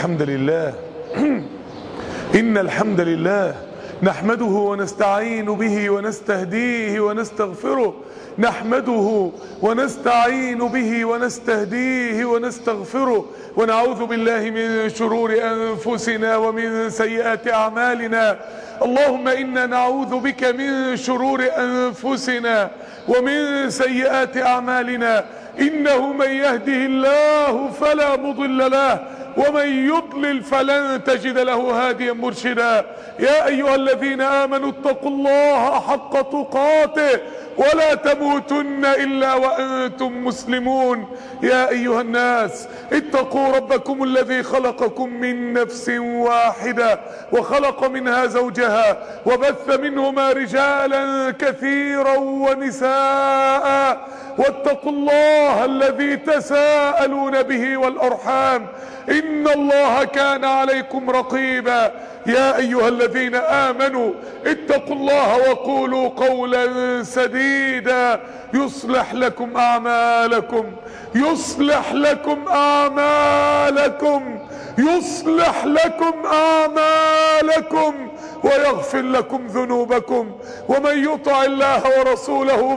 الحمد لله إن الحمد لله نحمده ونستعين به ونستهديه ونستغفره نحمده ونستعين به ونستهديه ونستغفره ونعوذ بالله من شرور أنفسنا ومن سيئات أعمالنا. اللهم إنا نعوذ بك من شرور أنفسنا ومن سيئات أعمالنا. إنه من يهده الله فلا مضل له ومن يضلل فلن تجد له هاديا مرشدا. يا أيها الذين آمنوا اتقوا الله حق تقاته ولا تموتن إلا وأنتم مسلمون. يا أيها الناس اتقوا ربكم الذي خلقكم من نفس واحدة وخلق منها زوجها وبث منهما رجالا كثيرا ونساء واتقوا الله الذي تساءلون به والأرحام إن الله كان عليكم رقيبا. يا أيها الذين آمنوا اتقوا الله وقولوا قولا سديدا يصلح لكم أعمالكم ويغفر لكم ذنوبكم ومن يطع الله ورسوله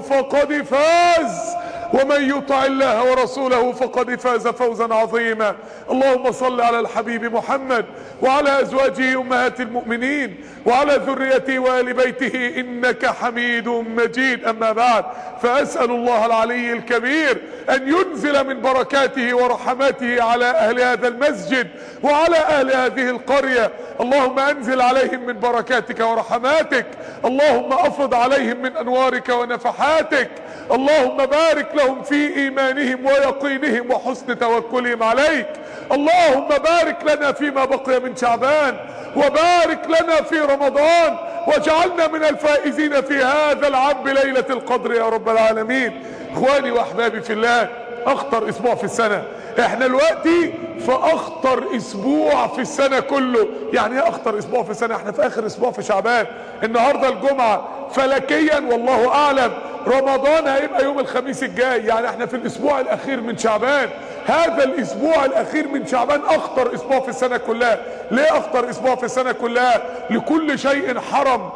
فقد فاز فوزا عظيما. اللهم صل على الحبيب محمد وعلى أزواجه أمهات المؤمنين وعلى ذريته وآل بيته إنك حميد مجيد. أما بعد، فأسأل الله العلي الكبير أن ينزل من بركاته ورحماته على أهل هذا المسجد وعلى أهل هذه القرية. اللهم أنزل عليهم من بركاتك ورحماتك. اللهم أفض عليهم من أنوارك ونفحاتك. اللهم بارك لهم في إيمانهم ويقينهم وحسن توكلهم عليك. اللهم بارك لنا فيما بقي من شعبان وبارك لنا في رمضان واجعلنا من الفائزين في هذا العام بليلة القدر يا رب العالمين. اخواني واحبابي في الله، اخطر اسبوع في السنة. احنا دلوقتي في اخطر اسبوع في السنة كله. يعني ايه اخطر اسبوع في السنة؟ احنا في اخر اسبوع في شعبان. النهاردة الجمعة، فلكيا والله اعلم رمضان هيبقى يوم الخميس الجاي. يعني احنا في الاسبوع الاخير من شعبان. هذا الاسبوع الاخير من شعبان اخطر اسبوع في السنة كلها. ليه اخطر اسبوع في السنة كلها؟ لكل شيء حرم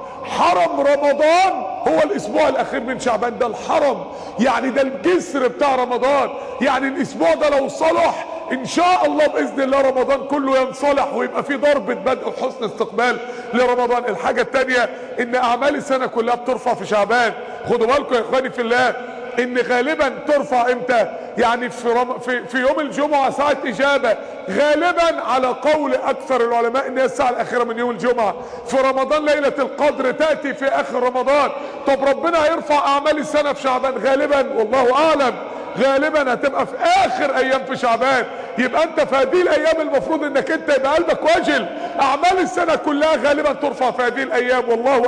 رمضان هو الاسبوع الاخير من شعبان. ده الحرم، يعني ده الجسر بتاع رمضان. يعني الاسبوع ده لو صلح ان شاء الله باذن الله رمضان كله ينصلح ويبقى في ضربة بدء وحسن استقبال لرمضان. الحاجة التانية ان اعمال السنة كلها بترفع في شعبان. خدوا بالكم يا اخواني في الله ان غالبا ترفع امتى؟ يعني في يوم الجمعة ساعة اجابة، غالبا على قول اكثر العلماء ان هي الساعة الاخيرة من يوم الجمعة. في رمضان ليلة القدر تأتي في اخر رمضان. طب ربنا هيرفع اعمال السنة في شعبان غالبا والله اعلم، غالبا هتبقى في اخر ايام في شعبان. يبقى انت في هذه الايام المفروض انك انت يبقى قلبك وجل. اعمال السنة كلها غالبا ترفع في هذه الايام والله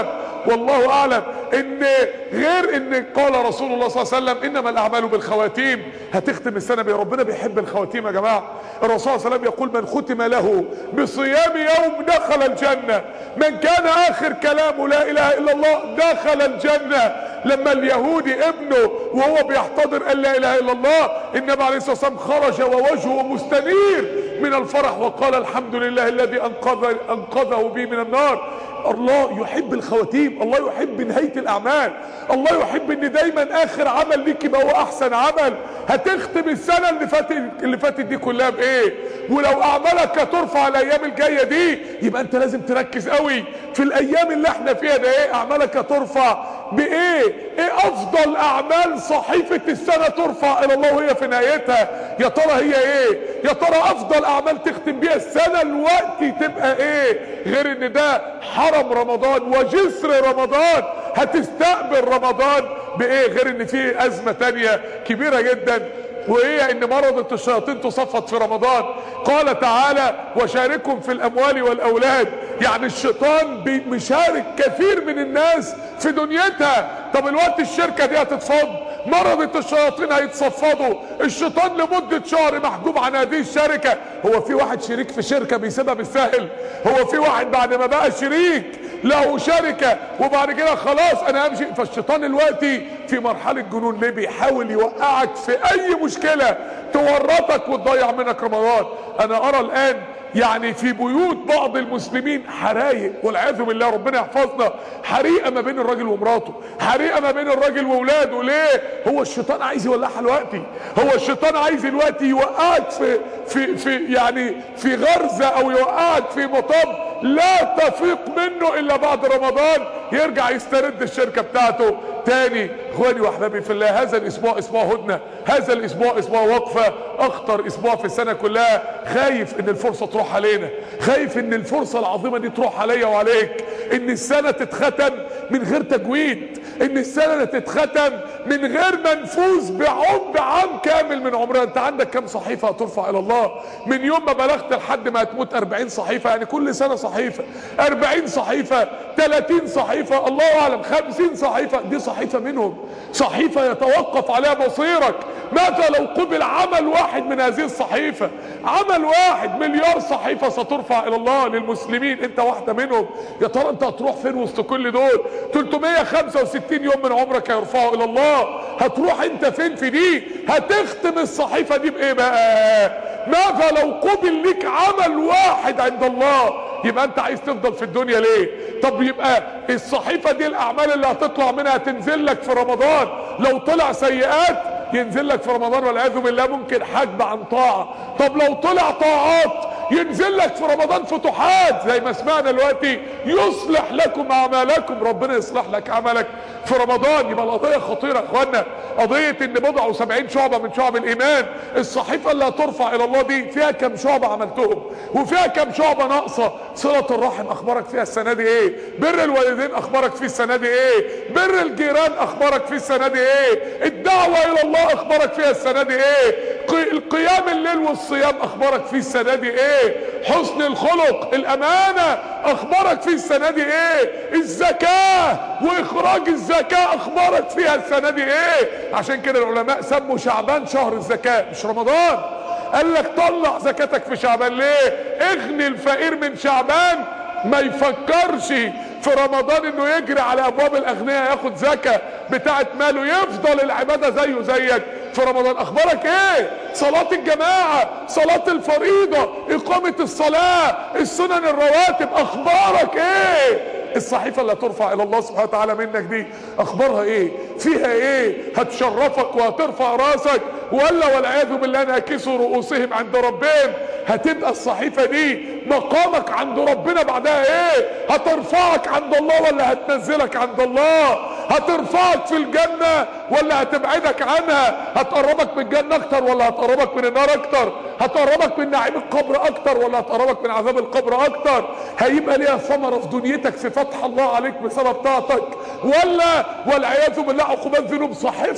اعلم. ان غير ان قال رسول الله صلى الله عليه وسلم انما الاعمال بالخواتيم. هتختم السنة ربنا بيحب الخواتيم يا جماعة. الرسول صلى الله عليه وسلم يقول من ختم له بصيام يوم دخل الجنة. من كان اخر كلامه لا اله الا الله دخل الجنة. لما اليهودي ابنه وهو بيحتضر قال لا اله الا الله، النبي عليه الصلاة والسلام خرج ووجهه مستنير من الفرح وقال الحمد لله الذي انقذه بي من النار. الله يحب الخواتيم، الله يحب نهاية الاعمال، الله يحب ان دايما اخر عمل ليك يبقى هو احسن عمل. هتختم السنة اللي فاتت دي كلها بايه؟ ولو اعمالك هترفع الايام الجاية دي يبقى انت لازم تركز قوي في الايام اللي احنا فيها ده. ايه اعمالك هترفع بايه؟ ايه افضل اعمال صحيفة السنة ترفع الى الله وهي في نهايتها؟ يا ترى هي ايه؟ يا ترى افضل اعمال تختم بيها السنة الوقت تبقى ايه؟ غير ان ده حرم رمضان وجسر رمضان. هتستقبل رمضان بايه؟ غير ان في ازمة تانية كبيرة جدا، وهي ان مرضة الشياطين تصفد في رمضان. قال تعالى وشاركهم في الاموال والاولاد. يعني الشيطان مشارك كثير من الناس في دنيتها. طب الوقت الشركة دي هتتفض، مرضة الشياطين هيتصفدوا. الشيطان لمدة شهر محجوب عن هذه الشركة. هو في واحد شريك في شركة بيسيبها بالسهل؟ هو في واحد بعد ما بقى شريك له شركة وبعد كده خلاص انا همشي؟ فالشيطان دلوقتي في مرحلة جنون. ليه؟ بيحاول يوقعك في اي مشكلة تورطك وتضيع منك رمضان. انا ارى الان يعني في بيوت بعض المسلمين حرايق والعياذ بالله، ربنا يحفظنا، حريقه ما بين الراجل ومراته، حريقه ما بين الراجل واولاده. ليه؟ هو الشيطان عايز يولعها دلوقتي، هو الشيطان عايز دلوقتي يوقعك في يعني في غرزه او يوقعك في مطب لا تفيق منه الا بعد رمضان، يرجع يسترد الشركه بتاعته تاني. اخواني واحبابي في الله، هذا الاسبوع اسبوع هدنه، هذا الاسبوع اسبوع وقفه، اخطر اسبوع في السنه كلها. خايف ان الفرصه تروح علينا، خايف ان الفرصه العظيمه دي تروح عليا وعليك، ان السنه تتختم من غير تجويد، ان السنه تتختم من غير ما نفوز بعام كامل من عمرنا. انت عندك كم صحيفه هترفع الى الله من يوم ما بلغت لحد ما هتموت؟ 40 صحيفه، يعني كل سنه صحيفه، 40 صحيفه، 30 صحيفه، الله اعلم 50 صحيفه. دي صحيفه منهم، صحيفه يتوقف عليها مصيرك. ماذا لو قبل عمل واحد من هذه الصحيفه؟ عمل واحد، مليار صحيفه سترفع الى الله للمسلمين، انت واحده منهم. يا ترى انت هتروح فين وسط كل دول؟ 365 يوم من عمرك هيرفعوا الى الله، هتروح انت فين في دي؟ هتختم الصحيفه دي بايه بقى؟ ماذا لو قبل لك عمل واحد عند الله؟ يبقى انت عايز تفضل في الدنيا ليه؟ طب يبقى الصحيفه دي الاعمال اللي هتطلع منها تنزل لك في رمضان، لو طلع سيئات ينزل لك في رمضان والعياذ بالله ممكن حجب عن طاعه. طب لو طلع طاعات ينزل لك في رمضان فتوحات، زي ما سمعنا دلوقتي يصلح لكم اعمالكم، ربنا يصلح لك عملك في رمضان. يبقى القضيه خطيره يا اخوانا، قضيه ان بضع و70 شعبه من شعب الايمان. الصحيفه اللي هترفع الى الله دي فيها كم شعبه عملتهم وفيها كم شعبه ناقصه؟ صله الرحم اخبارك فيها السنه دي ايه؟ بر الوالدين اخبارك فيه السنه دي ايه؟ بر الجيران اخبارك فيه السنه دي ايه؟ الدعوه الى الله اخبارك فيها السنه دي ايه؟ القيام الليل والصيام اخبارك فيه السنه دي ايه؟ حسن الخلق، الامانه اخبارك فيه السنه دي ايه؟ الزكاه واخراج الزكاه اخبارك فيها السنه دي ايه؟ عشان كده العلماء سموا شعبان شهر الزكاه مش رمضان. قال لك طلع زكاتك في شعبان. ليه؟ اغني الفقير من شعبان ما يفكرش في رمضان انه يجري على ابواب الاغنياء ياخد زكاه بتاعت ماله، يفضل العباده زيه زيك في رمضان. اخبارك ايه؟ صلاه الجماعه، صلاه الفريضه، اقامه الصلاه، السنن الرواتب، اخبارك ايه؟ الصحيفه اللي هترفع الى الله سبحانه وتعالى منك دي اخبارها ايه؟ فيها ايه؟ هتشرفك وهترفع راسك ولا والعياذ بالله ناكسوا رؤوسهم عند ربهم؟ هتبقى الصحيفه دي مقامك عند ربنا بعدها ايه؟ هترفعك عند الله ولا هتنزلك عند الله؟ هترفعك في الجنه ولا هتبعدك عنها؟ هتقربك من الجنه اكتر ولا هتقربك من النار اكتر؟ هتقربك من نعيم القبر اكتر ولا هتقربك من عذاب القبر اكتر؟ هيبقى ليها ثمره في دنيتك في فتح الله عليك بسبب طاعتك، ولا والعياذ بالله عقوبات ذنوب؟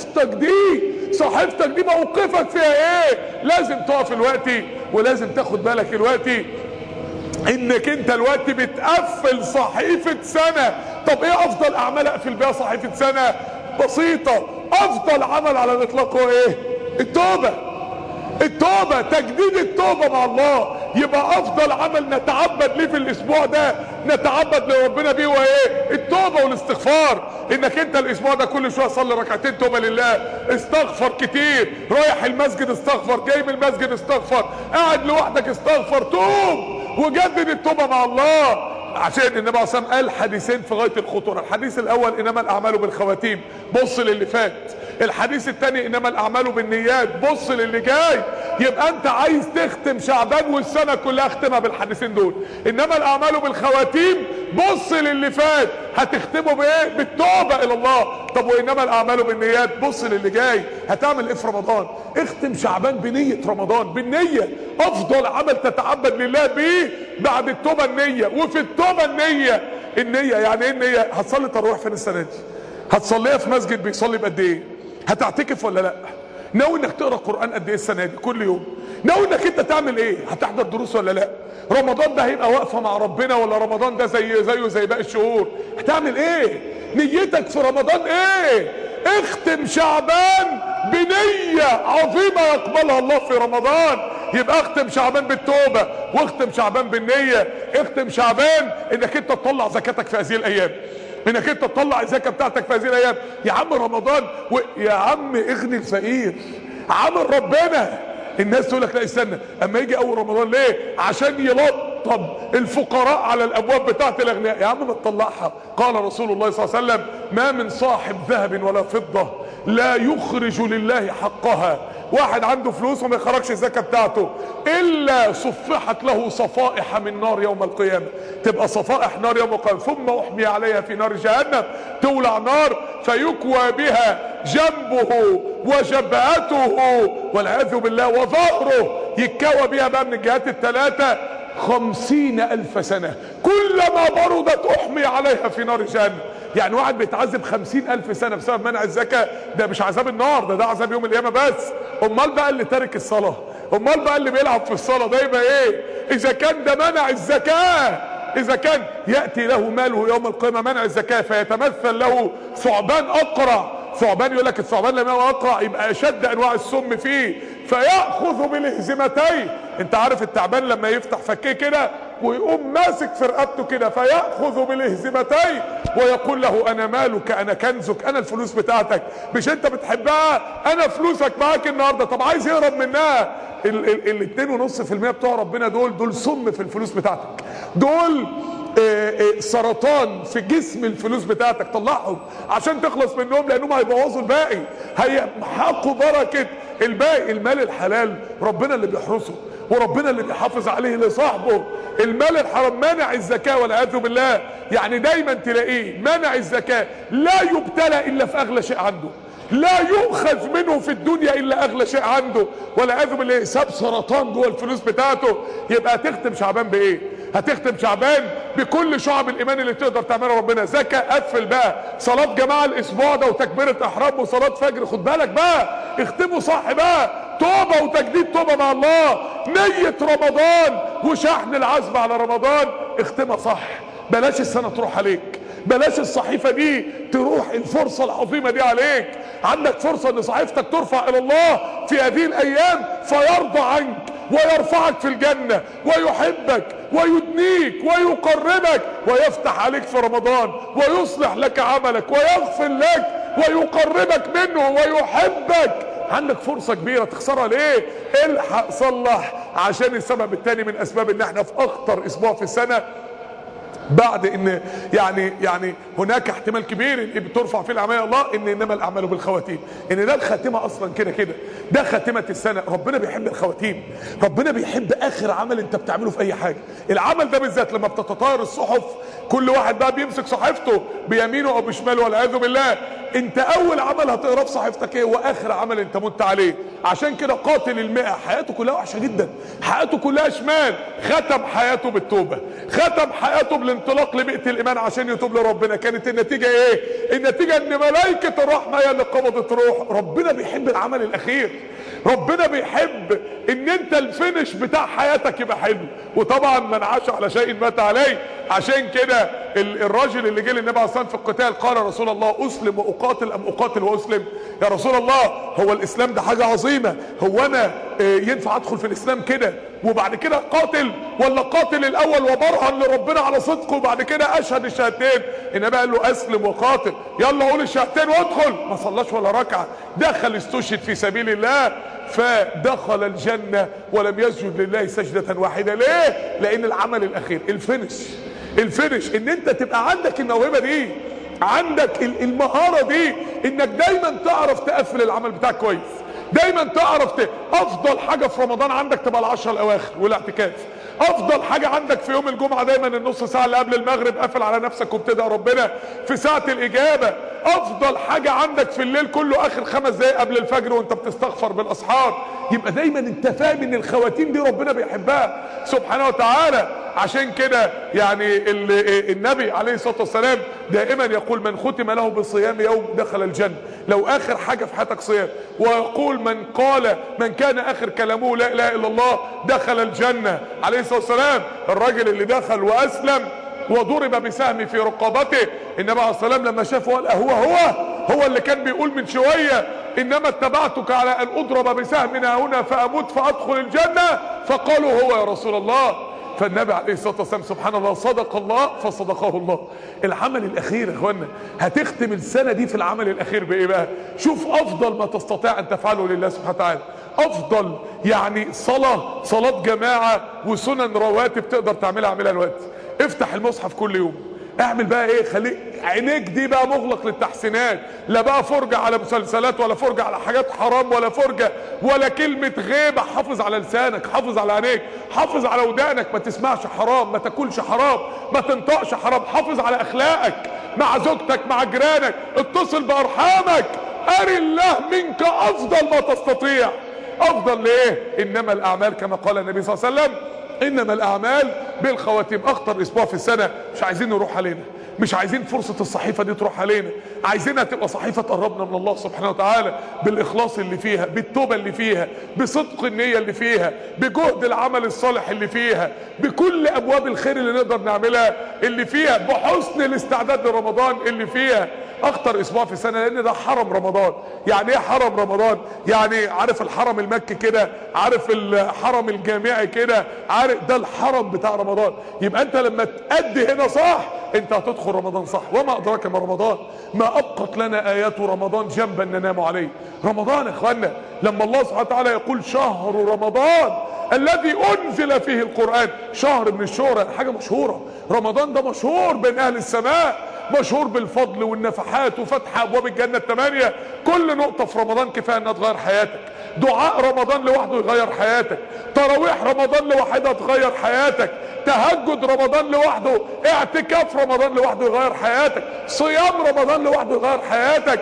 صحيفتك دي موقفك فيها ايه؟ لازم تقف دلوقتي ولازم تاخد بالك دلوقتي انك انت دلوقتي بتقفل صحيفه سنه. طب ايه افضل اعمال اقفل بيها صحيفه سنه؟ بسيطه، افضل عمل على الاطلاق هو ايه؟ التوبه، تجديد التوبه مع الله. يبقى افضل عمل نتعبد ليه في الاسبوع ده، نتعبد لربنا بيه، وايه؟ التوبه والاستغفار. انك انت الاسبوع ده كل شويه صلي ركعتين توبه لله، استغفر كتير، رايح المسجد استغفر، جاي من المسجد استغفر، قاعد لوحدك استغفر، توب وجدد التوبه مع الله. عشان النبي عليه الصلاه والسلام قال حديثين في غايه الخطوره. الحديث الاول انما الاعمال بالخواتيم، بص للي فات. الحديث الثاني انما الاعمال بالنيات، بص للي جاي. يبقى انت عايز تختم شعبان والسنه كلها اختمها بالحديثين دول، انما الاعمال بالخواتيم، بص للي فات هتختمه بايه؟ بالتوبه الى الله. طب وانما الاعمال بالنيات، بص للي جاي هتعمل ايه في رمضان؟ اختم شعبان بنيه رمضان، بالنيه. افضل عمل تتعبد لله بيه بعد التوبه النيه، وفي التوبه النيه يعني ايه النيه؟ هتصلي تراويح فين السنه دي؟ هتصليها في مسجد بيصلي بقد ايه؟ هتعتكف ولا لا؟ ناوي انك تقرا قران قد ايه السنه دي كل يوم؟ ناوي انك انت تعمل ايه؟ هتحضر دروس ولا لا؟ رمضان ده هيبقى واقفه مع ربنا ولا رمضان ده زيه زي باقي الشهور؟ هتعمل ايه؟ نيتك في رمضان ايه؟ اختم شعبان بنيه عظيمه يقبلها الله في رمضان. يبقى اختم شعبان بالتوبه، واختم شعبان بالنيه، اختم شعبان انك انت تطلع زكاتك في هذه الايام، انك انت تطلع الزكاه بتاعتك في هذه الايام. يا عم رمضان يا عم اغني الفقير، عامل ربنا. الناس تقول لك لا استنى اما يجي اول رمضان، ليه؟ عشان يلطب الفقراء على الابواب بتاعت الاغنياء. يا عم ما تطلعها. قال رسول الله صلى الله عليه وسلم: ما من صاحب ذهب ولا فضه لا يخرج لله حقها. واحد عنده فلوس وما يخرجش الزكاه بتاعته الا صفحت له صفائح من نار يوم القيامه. تبقى صفائح نار يوم القيامه، ثم احمي عليها في نار جهنم، تولع نار فيكوى بها جنبه وجبهته والعياذ بالله وظهره، يتكوى بها بقى من الجهات الثلاثه 50,000 سنه، كلما بردت احمي عليها في نار جهنم. يعني واحد بيتعذب 50,000 سنه بسبب منع الزكاه، ده مش عذاب النار، ده عذاب يوم القيامه بس. امال بقى اللي تارك الصلاه، امال بقى اللي بيلعب في الصلاه ده يبقى ايه؟ اذا كان ده منع الزكاه، اذا كان ياتي له ماله يوم القيامه منع الزكاه فيتمثل له ثعبان اقرع. ثعبان يقول لك الثعبان لما هو اقرع يبقى اشد انواع السم فيه، فياخذ بالهزمتين. انت عارف التعبان لما يفتح فكيه كده ويقوم ماسك في رقبته كده، فياخذ بالهزمتين ويقول له: انا مالك، انا كنزك، انا الفلوس بتاعتك، مش انت بتحبها؟ انا فلوسك معاك النهارده. طب عايز يهرب منها. ال 2.5% بتوع ربنا دول سم في الفلوس بتاعتك، دول سرطان في جسم الفلوس بتاعتك. طلعهم عشان تخلص منهم، لانهم هيبوظوا الباقي، هيمحقوا بركه الباقي. المال الحلال ربنا اللي بيحرسه وربنا اللي بيحافظ عليه لصاحبه. المال الحرام مانع الزكاه والعياذ بالله. يعني دايما تلاقيه منع الزكاه، لا يبتلى الا في اغلى شيء عنده، لا يؤخذ منه في الدنيا الا اغلى شيء عنده، والعياذ بالله ساب سرطان جوه الفلوس بتاعته. يبقى هتختم شعبان بايه؟ هتختم شعبان بكل شعب الايمان اللي تقدر تعملها ربنا. زكاه، قفل بقى صلاه جماعه الاسبوع ده وتكبيره احرام وصلاه فجر، خد بالك بقى، اختموا صح بقى، توبه وتجديد توبه مع الله، نيه رمضان وشحن العزم على رمضان، اختمها صح. بلاش السنه تروح عليك، بلاش الصحيفة دي تروح، الفرصة العظيمة دي عليك. عندك فرصة ان صحيفتك ترفع الى الله في هذه الايام فيرضى عنك ويرفعك في الجنة ويحبك ويدنيك ويقربك ويفتح عليك في رمضان ويصلح لك عملك ويغفر لك ويقربك منه ويحبك. عندك فرصة كبيرة تخسرها ليه؟ الحق صلح، عشان السبب الثاني من اسباب ان احنا في اخطر اسبوع في السنة، بعد ان يعني هناك احتمال كبير ان بترفع فيه الاعمال الله، ان انما الاعمال بالخواتيم، ان ده الخاتمه اصلا كده ده خاتمه السنه. ربنا بيحب الخواتيم، ربنا بيحب اخر عمل انت بتعمله في اي حاجه. العمل ده بالذات لما بتتطاير الصحف، كل واحد بقى بيمسك صحيفته بيمينه او بشماله والعياذ بالله، انت اول عمل هتقراه في صحيفتك ايه؟ واخر عمل انت مت عليه. عشان كده قاتل المئة حياته كلها وحشه جدا، حياته كلها شمال، ختم حياته بالتوبه، ختم حياته بالانطلاق لبيئه الايمان عشان يتوب لربنا. كانت النتيجه ايه؟ النتيجه ان ملائكه الرحمه هي اللي قبضت روح. ربنا بيحب العمل الاخير، ربنا بيحب ان انت الفينش بتاع حياتك يبقى حلو. وطبعا من عاش على شيء مات عليه. عشان كده الراجل اللي جه للنبي عليه الصلاه والسلام في القتال قال: رسول الله اسلم واقاتل ام اقاتل واسلم؟ يا رسول الله، هو الاسلام ده حاجه عظيمه، هو انا ينفع ادخل في الاسلام كده وبعد كده قاتل، ولا قاتل الاول وبرهن لربنا على صدقه وبعد كده اشهد الشهادتين؟ النبي قال له: اسلم وقاتل، يلا قول الشهادتين وادخل. ما صلاش ولا ركعه، دخل استشهد في سبيل الله فدخل الجنه ولم يسجد لله سجده واحده. ليه؟ لان العمل الاخير، الفينش ان انت تبقى عندك الموهبه دي، عندك المهاره دي، انك دايما تعرف تقفل العمل بتاعك كويس، دايما تعرف افضل حاجه في رمضان عندك تبقى العشر الاواخر والاعتكاف. افضل حاجه عندك في يوم الجمعه دايما النص ساعه اللي قبل المغرب قافل على نفسك وبتدعي ربنا في ساعه الاجابه. افضل حاجه عندك في الليل كله اخر 5 دقايق قبل الفجر وانت بتستغفر بالاسحار. يبقى دايما انت فاهم ان الخواتيم دي ربنا بيحبها سبحانه وتعالى. عشان كده يعني النبي عليه الصلاه والسلام دائما يقول: من ختم له بصيام يوم دخل الجنه. لو اخر حاجه في حياتك صيام، ويقول: من كان اخر كلامه لا اله الا الله دخل الجنه. عليه الصلاه والسلام الراجل اللي دخل واسلم وضرب بسهم في رقبته، النبي عليه الصلاه والسلام لما شافه قال: هو اللي كان بيقول من شويه انما اتبعتك على ان اضرب بسهم هنا فاموت فادخل الجنه؟ فقالوا: هو يا رسول الله. فالنبي عليه الصلاة والسلام سبحان الله صدق الله فصدقه الله. العمل الاخير يا اخوانا، هتختم السنة دي في العمل الاخير بايه بقى؟ شوف افضل ما تستطيع ان تفعله لله سبحانه وتعالى، افضل يعني صلاة جماعة وسنن رواتب تقدر تعملها اعملها دلوقتي. افتح المصحف كل يوم، اعمل بقى ايه، خليك عينيك دي بقى مغلق للتحسينات، لا بقى فرجة على مسلسلات ولا فرجة على حاجات حرام ولا فرجة ولا كلمة غيبة. حافظ على لسانك، حافظ على عينيك، حافظ على ودانك، ما تسمعش حرام، ما تاكلش حرام، ما تنطقش حرام، حافظ على اخلاقك مع زوجتك مع جيرانك، اتصل بارحامك، اري الله منك افضل ما تستطيع. افضل ليه؟ انما الاعمال كما قال النبي صلى الله عليه وسلم انما الاعمال بالخواتيم. اخطر اسبوع في السنه مش عايزين نروح علينا، مش عايزين فرصه الصحيفه دي تروح علينا، عايزينها تبقى صحيفه تقربنا من الله سبحانه وتعالى بالاخلاص اللي فيها، بالتوبه اللي فيها، بصدق النيه اللي فيها، بجهد العمل الصالح اللي فيها، بكل ابواب الخير اللي نقدر نعملها اللي فيها، بحسن الاستعداد لرمضان اللي فيها. اخطر اسبوع في السنه لان ده حرم رمضان. يعني ايه حرم رمضان؟ يعني عارف الحرم المكي كده، عارف الحرم الجامعي كده، عارف ده الحرم بتاع رمضان. يبقى انت لما تأدي هنا صح انت هتدخل رمضان صح. وما ادراك ما رمضان، ما ابقت لنا ايات رمضان جنبا ننام عليه. رمضان يا اخوانا لما الله سبحانه وتعالى يقول شهر رمضان الذي انزل فيه القرآن، شهر من الشهور، حاجة مشهورة. رمضان ده مشهور بين اهل السماء، مشهور بالفضل والنفحات وفتح ابواب الجنة 8. كل نقطة في رمضان كفاية انها تغير حياتك. دعاء رمضان لوحده يغير حياتك، تراويح رمضان لوحدها تغير حياتك، تهجد رمضان لوحده، اعتكاف رمضان لوحده يغير حياتك، صيام رمضان لوحده يغير حياتك.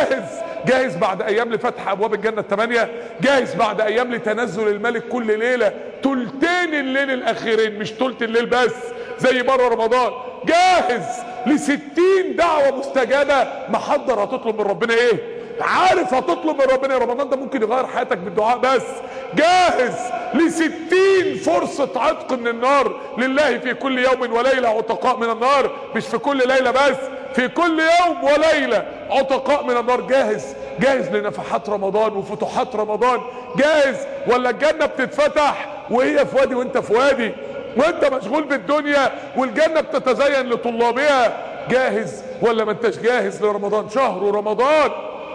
جاهز بعد ايام لفتح ابواب الجنة 8، جاهز بعد ايام لتنزل الملك كل ليلة تلتين الليل الاخيرين، مش تلت الليل بس زي بره رمضان، جاهز ل60 دعوة مستجابة. محضر هتطلب من ربنا ايه؟ عارف هتطلب من ربنا. رمضان ده ممكن يغير حياتك بالدعاء بس. جاهز ل60 فرصة عتق من النار لله في كل يوم وليلة، عتقاء من النار، مش في كل ليلة بس، في كل يوم وليلة عتقاء من النار. جاهز لنفحات رمضان وفتوحات رمضان. جاهز ولا الجنة بتتفتح وهي في وادي وانت في وادي، وانت مشغول بالدنيا والجنة بتتزين لطلابها؟ جاهز ولا ما انتش جاهز لرمضان؟ شهر رمضان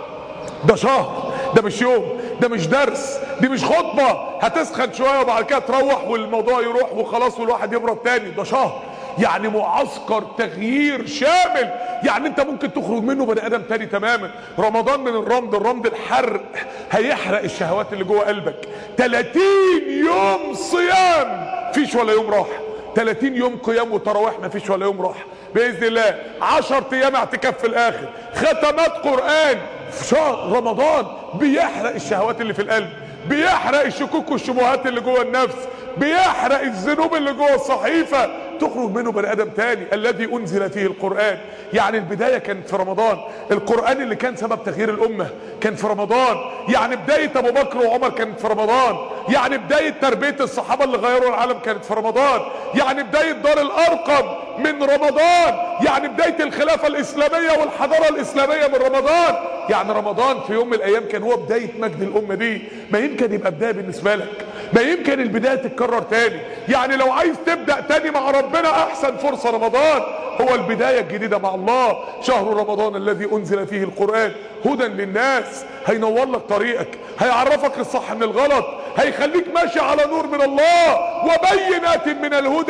ده شهر، ده مش يوم، ده مش درس، دي مش خطبة هتسخن شوية وبعد كده تروح والموضوع يروح وخلاص والواحد يبرد تاني. ده شهر يعني معسكر تغيير شامل، يعني انت ممكن تخرج منه بني ادم تاني تماما. رمضان من الرمض الحرق، هيحرق الشهوات اللي جوه قلبك. 30 يوم صيام مفيش ولا يوم راح، 30 يوم قيام وتراويح مفيش ولا يوم راح باذن الله، 10 ايام اعتكاف في الاخر، ختمات قرآن في شهر رمضان. بيحرق الشهوات اللي في القلب، بيحرق الشكوك والشبهات اللي جوه النفس، بيحرق الذنوب اللي جوه الصحيفة، تخرج منه بني ادم تاني. الذي انزل فيه القرآن، يعني البداية كانت في رمضان. القرآن اللي كان سبب تغيير الامة كان في رمضان. يعني بداية ابو بكر وعمر كانت في رمضان. يعني بداية تربية الصحابة اللي غيروا العالم كانت في رمضان. يعني بداية دار الارقم من رمضان. يعني بداية الخلافة الاسلامية والحضارة الاسلامية من رمضان. يعني رمضان في يوم من الايام كان هو بداية مجد الامة دي. ما يمكن يبقى بداية بالنسبة لك، ما يمكن البداية تتكرر تاني. يعني لو عايز تبدأ تاني مع ربنا احسن فرصة رمضان، هو البداية الجديدة مع الله. شهر رمضان الذي انزل فيه القرآن هدى للناس، هينور لك طريقك، هيعرفك الصح من الغلط، هيخليك ماشي على نور من الله وبينات من الهدى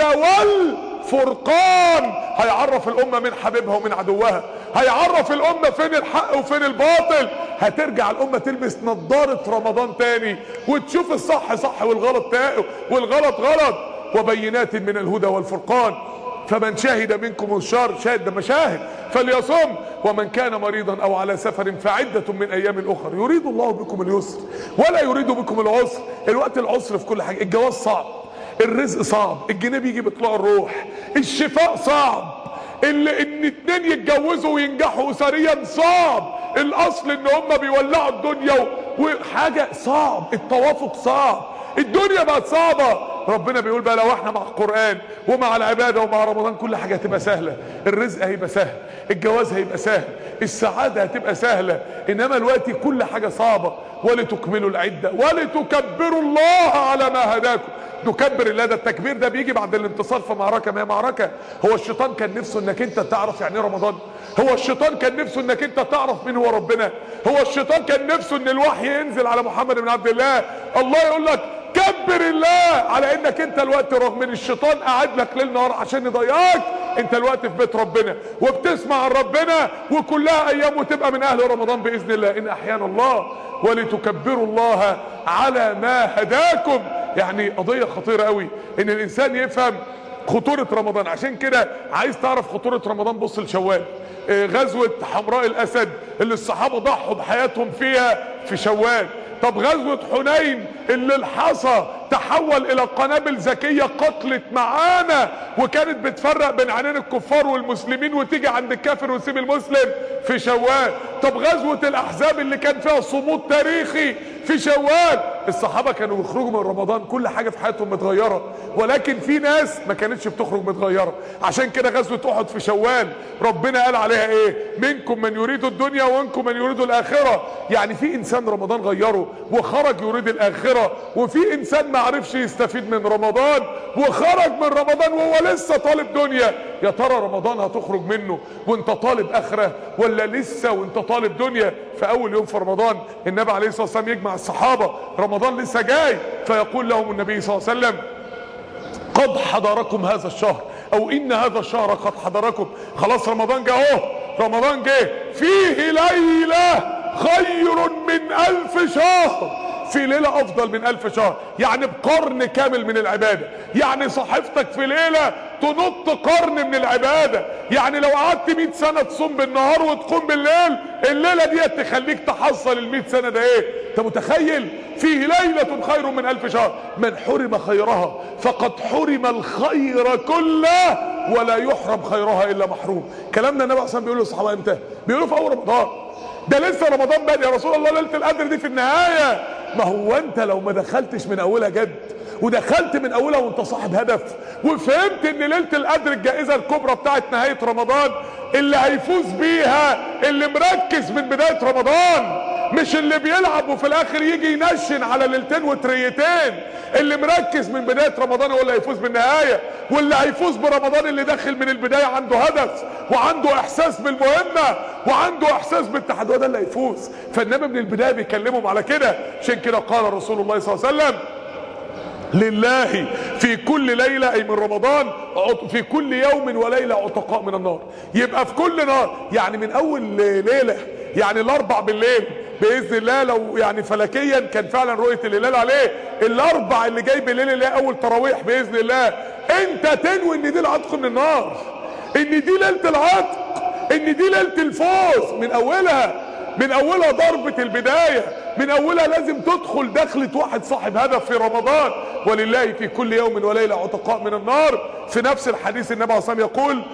والفرقان. هيعرف الامة من حبيبها ومن عدوها، هيعرف الامة فين الحق وفين الباطل. هترجع الامة تلبس نظارة رمضان تاني وتشوف الصح صح والغلط غلط. وبينات من الهدى والفرقان، فمن شهد منكم الشهر، شاهد ده مشاهد، فليصم، ومن كان مريضا او على سفر فعدة من ايام اخر يريد الله بكم اليسر ولا يريد بكم العسر. الوقت العسر في كل حاجة، الجواز صعب، الرزق صعب، الجنيه بيجي بطلوع الروح، الشفاء صعب، ان اتنين يتجوزوا وينجحوا اسريا صعب، الاصل ان هم بيولعوا الدنيا وحاجة صعب، التوافق صعب، الدنيا بقت صعبة. ربنا بيقول بقى لو احنا مع القرآن ومع العبادة ومع رمضان كل حاجة هتبقى سهلة، الرزق هيبقى سهل، الجواز هيبقى سهل، السعادة هتبقى سهلة. انما الوقت كل حاجة صعبة. ولتكملوا العدة ولتكبروا الله على ما هداكم. نكبر الله، ده التكبير ده بيجي بعد الانتصار في معركة ما هي معركة. هو الشيطان كان نفسه انك انت تعرف يعني رمضان؟ هو الشيطان كان نفسه انك انت تعرف مين هو ربنا؟ هو الشيطان كان نفسه ان الوحي ينزل على محمد بن عبد الله؟ الله يقول لك كبر الله على انك انت الوقت رغم ان الشيطان قاعد لك ليل نهار عشان يضيعك، انت الوقت في بيت ربنا وبتسمع عن ربنا وكلها ايام وتبقى من اهل رمضان باذن الله ان احيانا الله. ولتكبروا الله على ما هداكم. يعني قضية خطيرة قوي ان الانسان يفهم خطورة رمضان. عشان كده عايز تعرف خطورة رمضان بص لشوال. غزوة حمراء الاسد اللي الصحابة ضحوا بحياتهم فيها في شوال. طب غزوة حنين اللي الحصى تحول الى قنابل ذكية قتلت معانا وكانت بتفرق بين عينين الكفار والمسلمين وتيجي عند الكافر وتسيب المسلم في شوال. طب غزوة الاحزاب اللي كان فيها صمود تاريخي في شوال. الصحابة كانوا يخرجوا من رمضان كل حاجة في حياتهم متغيرة، ولكن في ناس ما كانتش بتخرج متغيرة. عشان كده غزوة احد في شوال ربنا قال عليها ايه؟ منكم من يريد الدنيا ومنكم من يريد الاخرة. يعني في انسان رمضان غيره وخرج يريد الاخرة، وفي انسان ما عرفش يستفيد من رمضان وخرج من رمضان وهو لسه طالب دنيا. يا ترى رمضان هتخرج منه وانت طالب اخرة ولا لسه وانت طالب دنيا؟ في اول يوم في رمضان النبي عليه الصلاة والسلام يجمع الصحابة، رمضان لسه جاي، فيقول لهم النبي صلى الله عليه وسلم قد حضركم هذا الشهر، او ان هذا الشهر قد حضركم. خلاص رمضان جه اهو، رمضان جه، فيه ليلة خير من 1000 شهر. في ليلة افضل من 1000 شهر، يعني بقرن كامل من العبادة. يعني صحيفتك في ليلة تنط قرن من العبادة. يعني لو قعدت 100 سنة تصوم بالنهار وتقوم بالليل، الليلة دي تخليك تحصل ال 100 سنة ده ايه؟ انت متخيل؟ فيه ليلة خير من 1000 شهر. من حرم خيرها فقد حرم الخير كله ولا يحرم خيرها الا محروم. كلامنا النبي عليه الصلاة والسلام بيقول للصحابة امتى؟ بيقولوا في اول رمضان. ده لسه رمضان بادئ يا رسول الله، ليلة القدر دي في النهاية. ما هو انت لو ما دخلتش من اولها جد ودخلت من اولها وانت صاحب هدف وفهمت ان ليلة القدر الجائزة الكبرى بتاعت نهاية رمضان اللي هيفوز بيها اللي مركز من بداية رمضان، مش اللي بيلعب وفي الاخر يجي ينشن على ليلتين وتريتين. اللي مركز من بداية رمضان هو اللي هيفوز بالنهاية، واللي هيفوز برمضان اللي داخل من البداية عنده هدف وعنده احساس بالمهمة وعنده احساس بالتحدي، ده اللي هيفوز. فالنبي من البداية بيكلمهم على كده. عشان كده قال رسول الله صلى الله عليه وسلم لله في كل ليلة، اي من رمضان، في كل يوم وليلة عتقاء من النار. يبقى في كل نار، يعني من اول ليلة، يعني الاربع بالليل باذن الله، لو يعني فلكيا كان فعلا رؤية الهلال عليه الاربع اللي جاي بالليل اللي هي اول تراويح باذن الله، انت تنوي ان دي العتق من النار، ان دي ليلة العتق، ان دي ليلة الفوز. من اولها ضربة البداية، من اولها لازم تدخل دخلة واحد صاحب هدف في رمضان. ولله في كل يوم وليلة عتقاء من النار. في نفس الحديث النبي عليه الصلاة والسلام يقول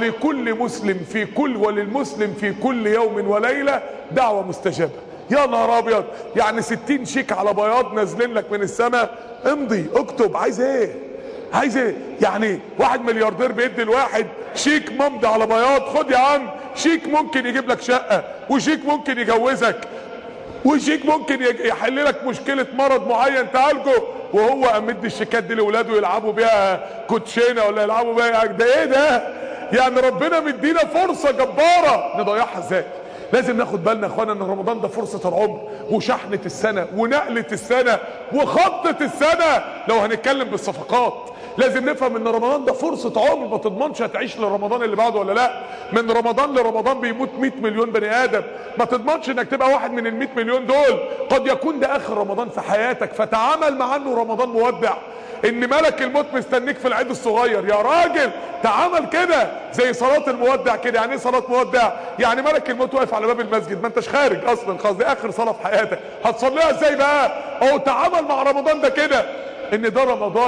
وللمسلم في كل يوم وليلة دعوة مستجابة. يا نهار ابيض، يعني 60 شيك على بياض نازلين لك من السماء، امضي اكتب عايز ايه؟ يعني واحد ملياردير بيدي الواحد شيك ممضي على بياض، خد يا عم شيك ممكن يجيب لك شقة، وشيك ممكن يجوزك، وشيك ممكن يحل لك مشكلة مرض معين تعالجه، وهو امد الشيكات دي لاولاده يلعبوا بيها كوتشينة ولا يلعبوا بيها. ده ايه ده؟ يعني ربنا مدينا فرصة جبارة نضيعها ازاي؟ لازم ناخد بالنا يا اخوانا ان رمضان ده فرصة العمر وشحنة السنة ونقلة السنة وخطة السنة. لو هنتكلم بالصفقات لازم نفهم ان رمضان ده فرصة عمر، ما تضمنش هتعيش لرمضان اللي بعده ولا لا. من رمضان لرمضان بيموت 100 مليون بني ادم، ما تضمنش انك تبقى واحد من ال 100 مليون دول. قد يكون ده اخر رمضان في حياتك، فتعامل مع انه رمضان مودع، ان ملك الموت مستنيك في العيد الصغير. يا راجل تعامل كده زي صلاة المودع كده. يعني ايه صلاة مودع؟ يعني ملك الموت واقف على باب المسجد، ما انتش خارج اصلا، خلاص دي اخر صلاة في حياتك، هتصليها ازاي بقى؟ او تعامل مع رمضان ده كده، ان ده رمضان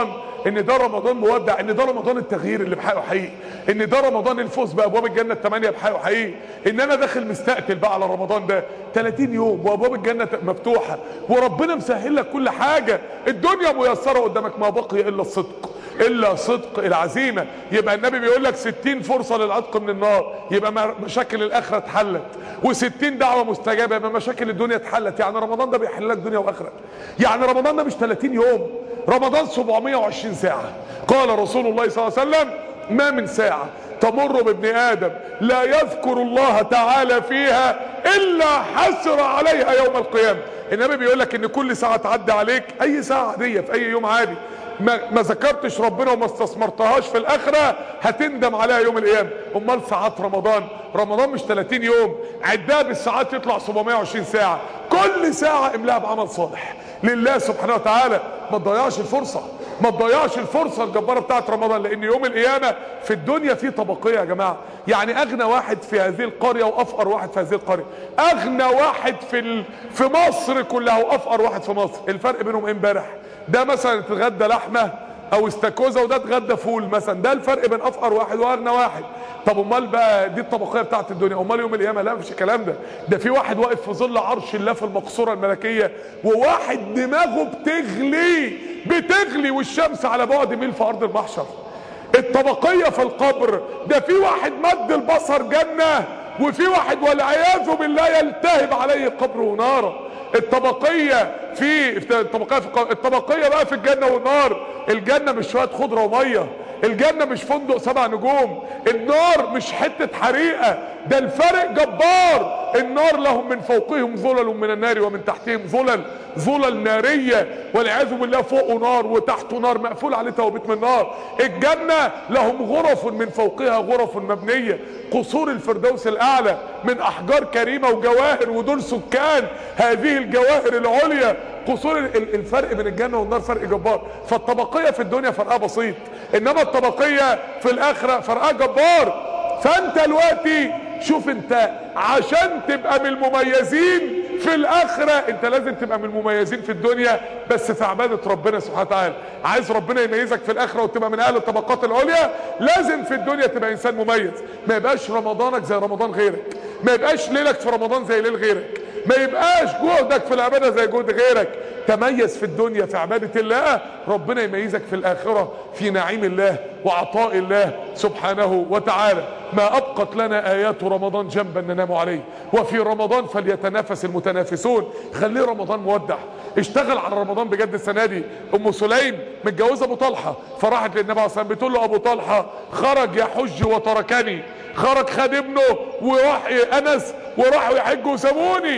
ان ده رمضان مودع، ان ده رمضان التغيير اللي بحقه حقيقي، ان ده رمضان الفوز بابواب الجنه ال8 بحقه حقيقي، ان انا داخل مستقتل بقى على رمضان ده 30 يوم وابواب الجنه مفتوحه وربنا مسهل لك كل حاجه، الدنيا ميسره قدامك، ما بقي الا الصدق، الا صدق العزيمه. يبقى النبي بيقول لك 60 فرصه للعتق من النار، يبقى مشاكل الاخره اتحلت، و60 دعوه مستجابه، يبقى مشاكل الدنيا اتحلت. يعني رمضان ده بيحل لك دنيا واخره. يعني رمضان ده مش 30 يوم، رمضان 720 ساعه. قال رسول الله صلى الله عليه وسلم: ما من ساعه تمر بابن ادم لا يذكر الله تعالى فيها الا حسر عليها يوم القيامه. النبي بيقول لك ان كل ساعه تعدي عليك، اي ساعه عاديه في اي يوم عادي ما ذكرتش ربنا وما استثمرتهاش في الاخره، هتندم عليها يوم القيامه. امال ساعات رمضان مش 30 يوم، عدها بالساعات يطلع 720 ساعه، كل ساعه املاها بعمل صالح لله سبحانه وتعالى. ما تضيعش الفرصه، ما تضيعش الفرصه الجباره بتاعت رمضان، لان يوم القيامه في الدنيا فيه طبقيه يا جماعه. يعني اغنى واحد في هذه القريه وافقر واحد في هذه القريه، اغنى واحد في مصر كلها وافقر واحد في مصر، الفرق بينهم امبارح ده مثلا اتغدى لحمه او استاكوزا وده اتغدى فول مثلا، ده الفرق بين افقر واحد واغنى واحد. طب امال بقى دي الطبقيه بتاعت الدنيا، امال يوم القيامه لا مفيش الكلام ده. ده في واحد واقف في ظل عرش الله في المقصوره الملكيه، وواحد دماغه بتغلي والشمس على بعد ميل في ارض المحشر. الطبقيه في القبر ده في واحد مد البصر جنه، وفي واحد والعياذ بالله يلتهب عليه القبر وناره. الطبقيه بقى في الجنه والنار. الجنه مش شويه خضره وميه، الجنه مش فندق 7 نجوم، النار مش حته حريقه، ده الفرق جبار. النار لهم من فوقهم ظلل من النار ومن تحتهم ظلل ناريه والعياذ بالله، فوقه نار وتحته نار مقفول عليه توابيت من نار. الجنه لهم غرف من فوقها غرف مبنيه، قصور الفردوس الاعلى من احجار كريمه وجواهر، ودول سكان هذه الجواهر العليا قصور. الفرق بين الجنه والنار فرق جبار. فالطبقيه في الدنيا فرقها بسيط، انما الطبقيه في الاخره فرقها جبار. فانت دلوقتي شوف، انت عشان تبقى من المميزين في الاخره انت لازم تبقى من المميزين في الدنيا، بس في عباده ربنا سبحانه وتعالى. عايز ربنا يميزك في الاخره وتبقى من اهل الطبقات العليا، لازم في الدنيا تبقى انسان مميز. ما يبقاش رمضانك زي رمضان غيرك، ما يبقاش ليلك في رمضان زي ليل غيرك، ما يبقاش جهدك في العباده زي جهد غيرك. تميز في الدنيا في عباده الله، ربنا يميزك في الاخره في نعيم الله وعطاء الله سبحانه وتعالى. ما ابقت لنا ايات رمضان جنبا ننام عليه، وفي رمضان فليتنافس المتنافسون. خليه رمضان مودع، اشتغل على رمضان بجد. السنه دي ام سليم متجوزه ابو طلحه، فراحت للنبي عليه الصلاه والسلام بتقول له: ابو طلحه خرج يحج وتركني، خرج خد ابنه وراح انس وراحوا يحجوا وسابوني.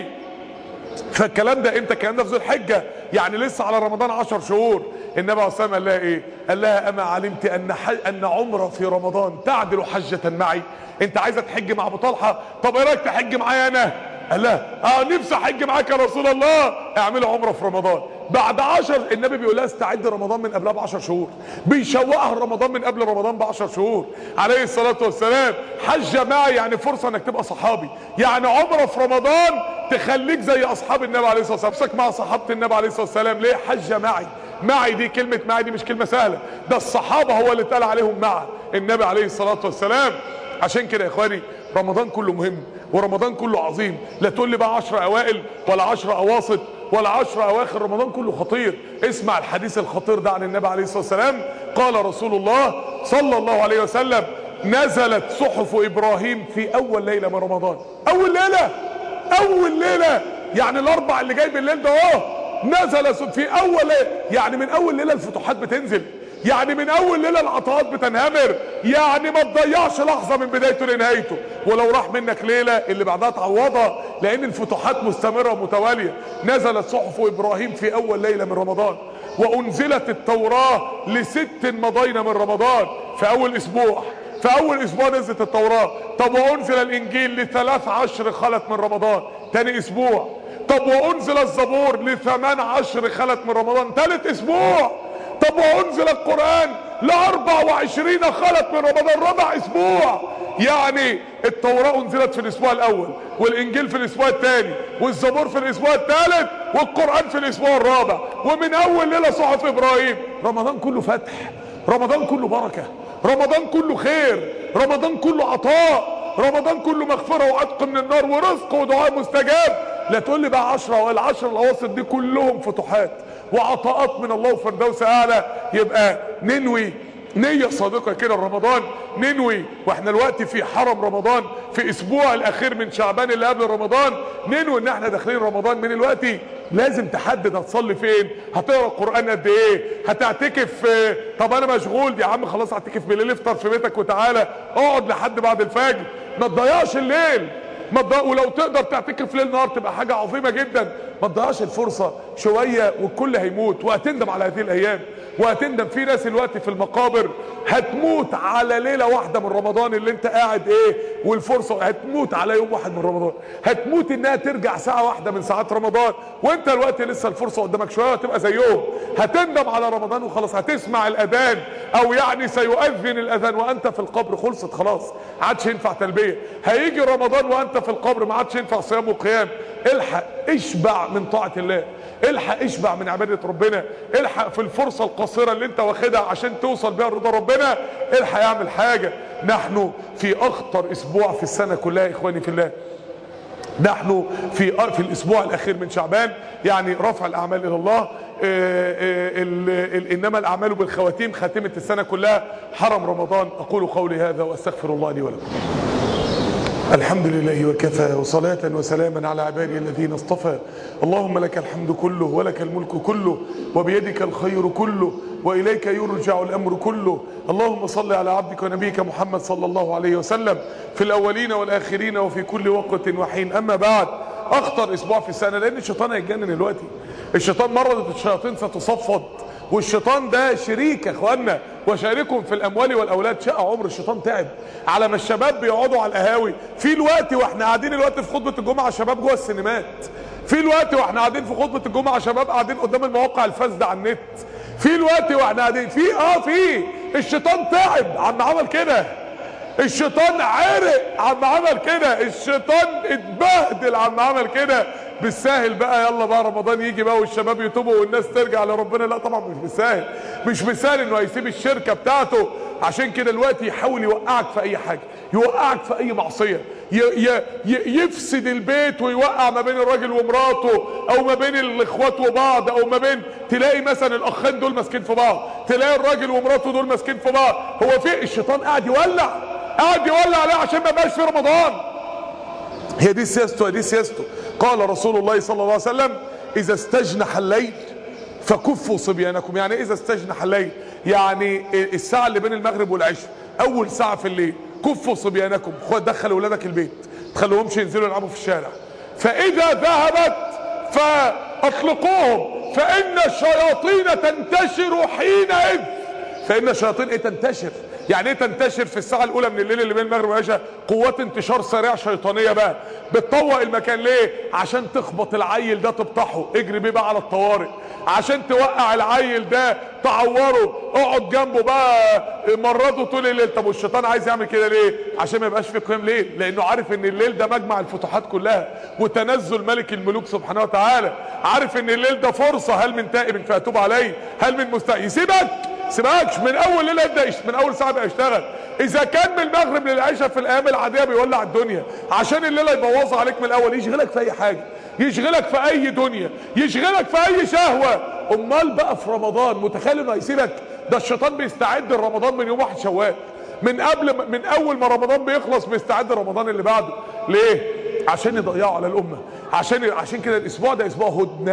فالكلام ده امتى؟ الكلام ده في ذو الحجه، يعني لسه على رمضان 10 شهور. النبي عليه الصلاه والسلام قال لها ايه؟ قال لها: اما علمت ان عمره في رمضان تعدل حجه معي؟ انت عايزه تحج مع ابو طلحه؟ طب ايه رايك تحج معايا انا؟ قال لها: نفسي احج معاك يا رسول الله. اعملوا عمره في رمضان. بعد 10 النبي بيقول لها استعد رمضان من قبلها ب10 شهور، بيشوقها رمضان من قبل رمضان ب10 شهور عليه الصلاه والسلام. حج معي يعني فرصه انك تبقى صحابي، يعني عمره في رمضان تخليك زي اصحاب النبي عليه الصلاه والسلام، نفسك مع صحابه النبي عليه الصلاه والسلام. ليه حج معي دي كلمه معي دي مش كلمه سهله، ده الصحابه هو اللي اتقال عليهم مع النبي عليه الصلاه والسلام. عشان كده يا اخواني رمضان كله مهم ورمضان كله عظيم. لا تقول لي بقى 10 اوائل ولا 10 اواسط ولا 10 اواخر، رمضان كله خطير. اسمع الحديث الخطير ده عن النبي عليه الصلاه والسلام. قال رسول الله صلى الله عليه وسلم: نزلت صحف ابراهيم في اول ليله من رمضان. اول ليله يعني الاربع اللي جاي بالليل ده نزلت في اول ليله، يعني من اول ليله الفتوحات بتنزل، يعني من اول ليله العطاءات بتنهمر، يعني ما تضيعش لحظه من بدايته لنهايته. ولو راح منك ليله اللي بعدها تعوضها، لان الفتوحات مستمره ومتواليه. نزلت صحف ابراهيم في اول ليله من رمضان، وانزلت التوراه ل6 مضينا من رمضان. في اول اسبوع نزلت التوراه. طب وانزل الانجيل ل13 خلت من رمضان، تاني اسبوع. طب وانزل الزبور ل18 خلت من رمضان، تالت اسبوع. طب وانزل القرآن ل24 خلت من رمضان، ربع اسبوع. يعني التوراة انزلت في الاسبوع الاول، والانجيل في الاسبوع الثاني، والزبور في الاسبوع الثالث، والقرآن في الاسبوع الرابع، ومن اول ليلة صحف ابراهيم. رمضان كله فتح، رمضان كله بركة، رمضان كله خير، رمضان كله عطاء، رمضان كله مغفرة وعتق من النار ورزق ودعاء مستجاب. لا تقول لي بقى 10 ولا 10 الاواسط دي كلهم فتوحات وعطاءات من الله وفردوس اعلى. يبقى ننوي نية صادقة كده رمضان، ننوي واحنا دلوقتي في حرم رمضان، في اسبوع الاخير من شعبان اللي قبل رمضان، ننوي ان احنا داخلين رمضان. من دلوقتي لازم تحدد هتصلي فين، هتقرا القرآن قد ايه، هتعتكف. طب انا مشغول يا عم، خلاص اعتكف بالليل، افطر في بيتك وتعالى اقعد لحد بعد الفجر، ما تضيعش الليل. ولو تقدر تعتكف ليل نهار تبقى حاجة عظيمة جدا. ما تضيعش الفرصة شوية والكل هيموت، وهتندم على هذه الايام، وهتندم. في ناس الوقت في المقابر هتموت على ليلة واحدة من رمضان اللي انت قاعد ايه، والفرصة هتموت على يوم واحد من رمضان، هتموت انها ترجع ساعة واحدة من ساعات رمضان، وانت الوقت لسه الفرصة قدامك شوية وهتبقى زيهم. هتندم على رمضان وخلاص، هتسمع الاذان او يعني سيؤذن الاذان وانت في القبر، خلصت خلاص، عادش ينفع تلبية. هيجي رمضان وانت في القبر، ما عادش ينفع صيام وقيام. الحق اشبع من طاعة الله، الحق اشبع من عبادة ربنا، الحق في الفرصة القصيرة اللي انت واخدها عشان توصل بها رضا ربنا، الحق يعمل حاجة. نحن في اخطر اسبوع في السنة كلها يا اخواني في الله، نحن في الاسبوع الاخير من شعبان، يعني رفع الاعمال الى الله. انما الاعمال بالخواتيم، خاتمة السنة كلها حرم رمضان. اقول قولي هذا واستغفر الله لي ولكم. الحمد لله وكفى، وصلاة وسلاما على عبادي الذين اصطفى. اللهم لك الحمد كله ولك الملك كله وبيدك الخير كله وإليك يرجع الأمر كله. اللهم صل على عبدك ونبيك محمد صلى الله عليه وسلم في الأولين والآخرين وفي كل وقت وحين. أما بعد، أخطر أسبوع في السنة، لأن الشيطان هيتجنن دلوقتي. الشيطان مرضت الشياطين ستصفد، والشيطان ده شريك يا اخوانا، وشاركهم في الاموال والاولاد. شقى عمر الشيطان تعب على ما الشباب بيقعدوا على القهاوي في الوقت واحنا قاعدين الوقت في خطبه الجمعه، شباب جوه السينمات في الوقت واحنا قاعدين في خطبه الجمعه، شباب قاعدين قدام المواقع الفاسده على النت في الوقت واحنا قاعدين في الشيطان تعب عم عمل كده، الشيطان عرق عم عمل كده، الشيطان اتبهدل عم عمل كده. بالساهل بقى يلا بقى رمضان يجي بقى والشباب يتوبوا والناس ترجع لربنا؟ لا طبعا مش بالساهل، مش بالساهل انه هيسيب الشركه بتاعته. عشان كده الوقت يحاول يوقعك في اي حاجه، يوقعك في اي معصيه، يفسد البيت ويوقع ما بين الراجل ومراته، او ما بين الاخوات وبعض، او ما بين تلاقي مثلا الاخين دول ماسكين في بعض، تلاقي الراجل ومراته دول ماسكين في بعض. هو في الشيطان قاعد يولع عليه عشان ما بقاش في رمضان. هي دي سياسته، دي سياسته. قال رسول الله صلى الله عليه وسلم: اذا استجنح الليل فكفوا صبيانكم. يعني اذا استجنح الليل يعني الساعة اللي بين المغرب والعشاء، اول ساعة في الليل، كفوا صبيانكم، دخل اولادك البيت، تخلوهمش ينزلوا يلعبوا في الشارع. فاذا ذهبت فاطلقوهم فان الشياطين تنتشر حينئذ. فان الشياطين تنتشر. يعني ايه تنتشر؟ في الساعة الاولى من الليل اللي بين المغرب والعشاء قوات انتشار سريع شيطانية بقى بتطوق المكان. ليه؟ عشان تخبط العيل ده تبطحه، اجري بيه بقى على الطوارئ. عشان توقع العيل ده تعوره، اقعد جنبه بقى مرضه طول الليل. طب والشيطان عايز يعمل كده ليه؟ عشان ما يبقاش في قيام ليل، لانه عارف ان الليل ده مجمع الفتوحات كلها وتنزل ملك الملوك سبحانه وتعالى. عارف ان الليل ده فرصة، هل من تائب فاتوب عليه، هل من سيبكش من اول ليله يبدا، من اول ساعه بقى يشتغل. اذا كان من المغرب للعشاء في الايام العاديه بيولع الدنيا، عشان الليله يبوظها عليك من الاول، يشغلك في اي حاجه، يشغلك في اي دنيا، يشغلك في اي شهوه. امال بقى في رمضان متخيل انه هيسيبك؟ ده الشيطان بيستعد لرمضان من يوم 1 شوال، من اول ما رمضان بيخلص بيستعد لرمضان اللي بعده. ليه؟ عشان يضيعوا على الامه. عشان كده الاسبوع ده اسبوع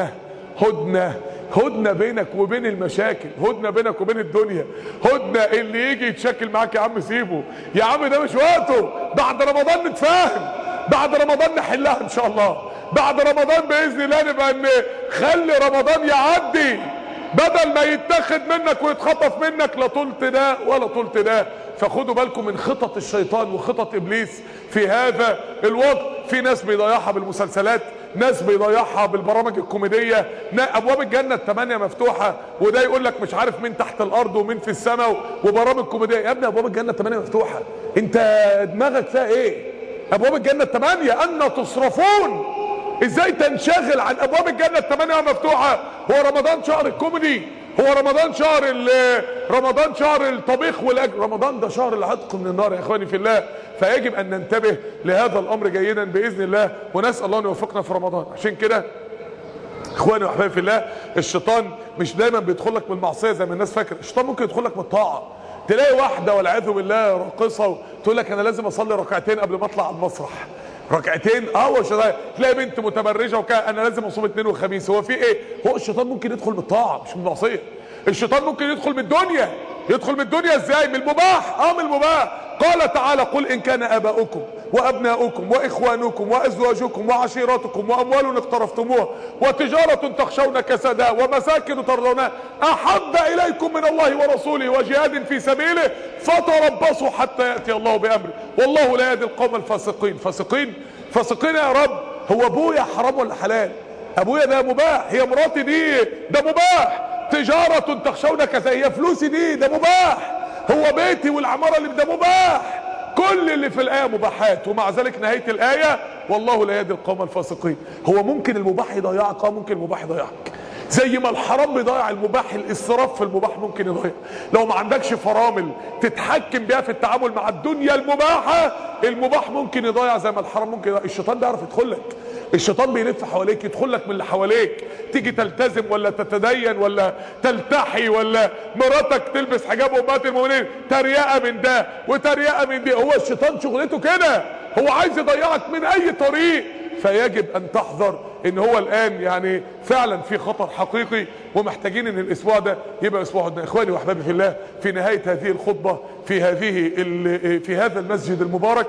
هدنة بينك وبين المشاكل، هدنة بينك وبين الدنيا، هدنة اللي يجي يتشكل معاك يا عم سيبه، يا عم ده مش وقته. بعد رمضان نتفاهم، بعد رمضان نحلها ان شاء الله، بعد رمضان باذن الله نبقى نخلي رمضان يعدي بدل ما يتاخد منك ويتخطف منك، لا طولت ده ولا طولت ده. فخدوا بالكم من خطط الشيطان وخطط ابليس في هذا الوقت. في ناس بيضيعها بالمسلسلات، ناس بيضيعها بالبرامج الكوميدية. ابواب الجنة 8 مفتوحة، وده يقول لك مش عارف مين تحت الارض ومين في السماء، وبرامج كوميدية. يا ابني ابواب الجنة 8 مفتوحة، انت دماغك فيها ايه؟ ابواب الجنة الثمانية ان تصرفون، ازاي تنشغل عن ابواب الجنة الثمانية مفتوحة؟ هو رمضان شهر الكوميدي؟ هو رمضان شهر الطبيخ والاكل؟ رمضان ده شهر العتق من النار يا اخواني في الله. فيجب ان ننتبه لهذا الامر جيدا باذن الله، ونسال الله ان يوفقنا في رمضان. عشان كده اخواني واحبابي في الله، الشيطان مش دايما بيدخل لك من المعصيه زي ما الناس فاكره، الشيطان ممكن يدخل لك من الطاعه. تلاقي واحده والعياذ بالله راقصه تقول لك انا لازم اصلي ركعتين قبل ما اطلع على المسرح، ركعتين. تلاقي بنت متبرجه وكده انا لازم اصوم اثنين وخميس. هو في ايه؟ هو الشيطان ممكن يدخل من الطاعه مش من المعصيه. الشيطان ممكن يدخل من الدنيا. يدخل من الدنيا ازاي؟ من المباح. من المباح. قال تعالى قل ان كان اباؤكم وابناؤكم واخوانكم وازواجكم وعشيرتكم واموال اقترفتموها وتجاره تخشون كسادها ومساكن ترضونها احب اليكم من الله ورسوله وجهاد في سبيله فتربصوا حتى ياتي الله بامره والله لا يهدي القوم الفاسقين. فاسقين يا رب. هو ابويا حرام ولا حلال؟ ابويا ده مباح، هي مراتي دي ده مباح، تجارة تخشون كسادها، هي فلوسي دي ده مباح، هو بيتي والعمارة اللي ده مباح. كل اللي في الآية مباحات، ومع ذلك نهاية الآية والله لا يهدي القوم الفاسقين. هو ممكن المباح يضيعك، ممكن المباح يضيعك زي ما الحرام بيضيع المباح. الاسراف في المباح ممكن يضيع. لو ما عندكش فرامل تتحكم بيها في التعامل مع الدنيا المباحة، المباح ممكن يضيع زي ما الحرام ممكن يضيع. الشيطان ده يعرف يدخل لك، الشيطان بيلف حواليك، يدخل لك من اللي حواليك. تيجي تلتزم ولا تتدين ولا تلتحي ولا مراتك تلبس حجاب امهات المؤمنين، تريقه من ده وتريقه من دي. هو الشيطان شغلته كده، هو عايز يضيعك من اي طريق. فيجب ان تحذر ان هو الان يعني فعلا في خطر حقيقي، ومحتاجين ان الاسبوع ده يبقى اسبوع عندنا. اخواني واحبابي في الله، في نهايه هذه الخطبه في هذا المسجد المبارك،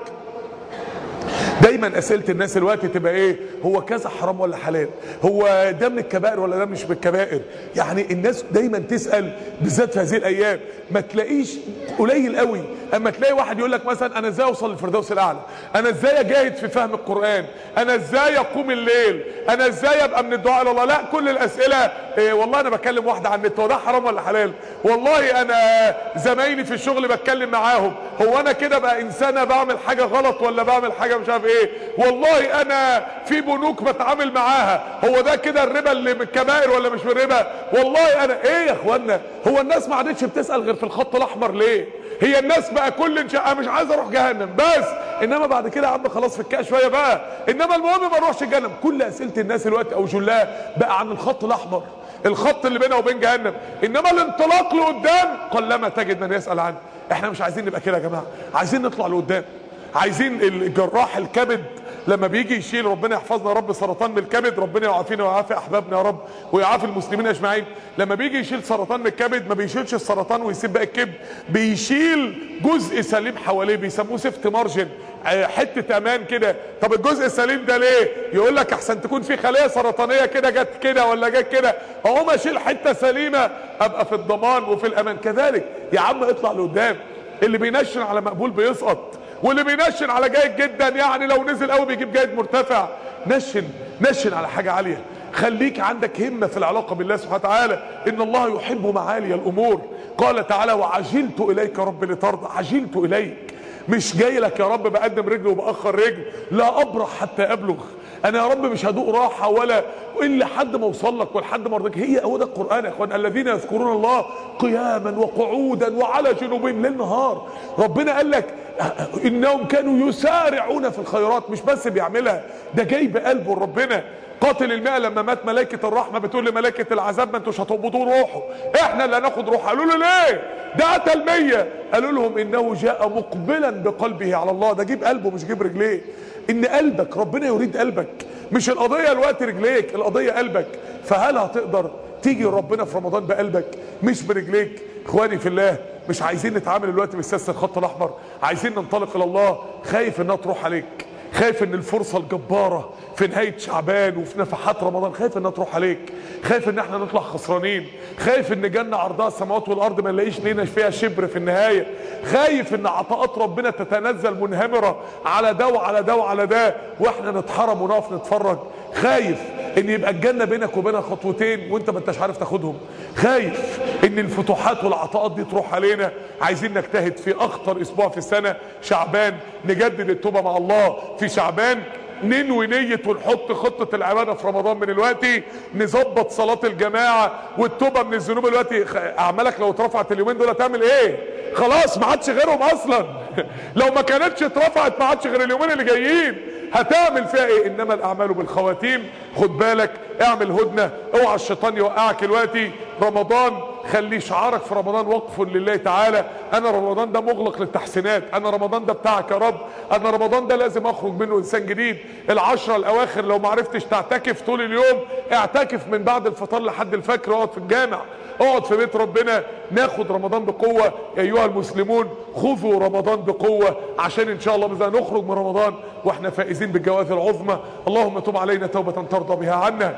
دايما اسئله الناس الوقت تبقى ايه؟ هو كذا حرام ولا حلال؟ هو ده من الكبائر ولا ده مش من الكبائر؟ يعني الناس دايما تسال، بالذات في هذه الايام. ما تلاقيش قليل قوي اما تلاقي واحد يقول لك مثلا انا ازاي اوصل للفردوس الاعلى؟ انا ازاي اجاهد في فهم القران؟ انا ازاي اقوم الليل؟ انا ازاي ابقى من الدعاء الى الله؟ لا، كل الاسئله والله انا بكلم واحده عن النت، هو ده حرام ولا حلال؟ والله انا زمايلي في الشغل بتكلم معاهم، هو انا كده بقى انسانه بعمل حاجه غلط ولا بعمل حاجه مش عارف ايه؟ والله انا في بنوك بتعامل معاها، هو ده كده الربا اللي من الكبائر ولا مش من الربا؟ والله انا ايه يا اخوانا؟ هو الناس ما عادتش بتسال غير في الخط الاحمر ليه؟ هي الناس بقى كل مش عايز اروح جهنم بس، انما بعد كده يا عم خلاص فكها شويه بقى، انما المهم ما اروحش جهنم. كل اسئله الناس الوقت او جلها بقى عن الخط الاحمر، الخط اللي بينه وبين جهنم، انما الانطلاق لقدام قلما تجد من يسال عنه. احنا مش عايزين نبقى كده يا جماعه، عايزين نطلع لقدام. عايزين الجراح الكبد لما بيجي يشيل، ربنا يحفظنا يا رب، سرطان من الكبد، ربنا يعافينا ويعافي احبابنا يا رب ويعافي المسلمين اجمعين. لما بيجي يشيل سرطان من الكبد ما بيشيلش السرطان ويسيب باقي الكبد، بيشيل جزء سليم حواليه، بيسموه سيفت مارجن، حته امان كده. طب الجزء السليم ده ليه؟ يقول لك احسن تكون في خليه سرطانيه كده جت كده ولا جت كده، اقوم اشيل حته سليمه ابقى في الضمان وفي الامان. كذلك يا عم اطلع لقدام. اللي بينشن على مقبول بيسقط، واللي بينشن على جيد جدا يعني لو نزل قوي بيجيب جيد مرتفع. نشن على حاجه عاليه، خليك عندك همه في العلاقه بالله سبحانه وتعالى، ان الله يحب معالي الامور. قال تعالى وعجلت اليك يا رب لترضى. عجلت اليك، مش جاي لك يا رب بقدم رجل وباخر رجل، لا ابرح حتى ابلغ. انا يا رب مش هدوق راحه ولا الا حد ما اوصل لك ولحد ما ارضيك. هو ده القران يا اخوان، الذين يذكرون الله قياما وقعودا وعلى جنوبهم ليل نهار. ربنا قال لك انهم كانوا يسارعون في الخيرات، مش بس بيعملها، ده جاي بقلبه ربنا. قاتل الماء لما مات ملائكه الرحمه بتقول لملائكه العذاب ما انتوش هتقبضوا روحه، احنا اللي هناخد روحه. قالوا له ليه؟ ده قتل 100. قالوا لهم انه جاء مقبلا بقلبه على الله، ده جيب قلبه مش جيب رجليه. ان قلبك ربنا يريد قلبك، مش القضيه الوقت رجليك، القضيه قلبك. فهل هتقدر تيجي ربنا في رمضان بقلبك مش برجليك؟ اخواني في الله، مش عايزين نتعامل الوقت بالسياسه الخط الاحمر، عايزين ننطلق الى الله. خايف انها تروح عليك، خايف ان الفرصه الجباره في نهايه شعبان وفي نفحات رمضان خايف انها تروح عليك، خايف ان احنا نطلع خسرانين، خايف ان جنه عرضها السماوات والارض ما نلاقيش لينا فيها شبر في النهايه، خايف ان عطاءات ربنا تتنزل منهمره على ده وعلى ده وعلى ده واحنا نتحرم ونقف نتفرج. خايف ان يبقى الجنة بينك وبينها خطوتين وانت ما انتش عارف تاخدهم، خايف ان الفتوحات والعطاءات دي تروح علينا. عايزين نجتهد في اخطر اسبوع في السنة شعبان، نجدد التوبة مع الله في شعبان، ننوي نية ونحط خطة العبادة في رمضان من الوقت، نظبط صلاة الجماعة والتوبة من الذنوب الوقت. اعمالك لو اترفعت اليومين دول هتعمل ايه؟ خلاص ما عادش غيرهم اصلا. لو ما كانتش اترفعت ما عادش غير اليومين اللي جايين، هتعمل فيها ايه؟ انما الاعمال بالخواتيم. خد بالك، اعمل هدنة، اوعى الشيطان يوقعك دلوقتي. رمضان خلي شعارك في رمضان وقف لله تعالى. انا رمضان ده مغلق للتحسينات، انا رمضان ده بتاعك يا رب، انا رمضان ده لازم اخرج منه انسان جديد. العشرة الاواخر لو ما عرفتش تعتكف طول اليوم، اعتكف من بعد الفطار لحد الفجر، اقعد في الجامع، اقعد في بيت ربنا. ناخد رمضان بقوة يا ايها المسلمون، خذوا رمضان بقوة عشان ان شاء الله بإذن الله نخرج من رمضان واحنا فائزين بالجوائز العظمى. اللهم تب علينا توبة ترضى بها عنا،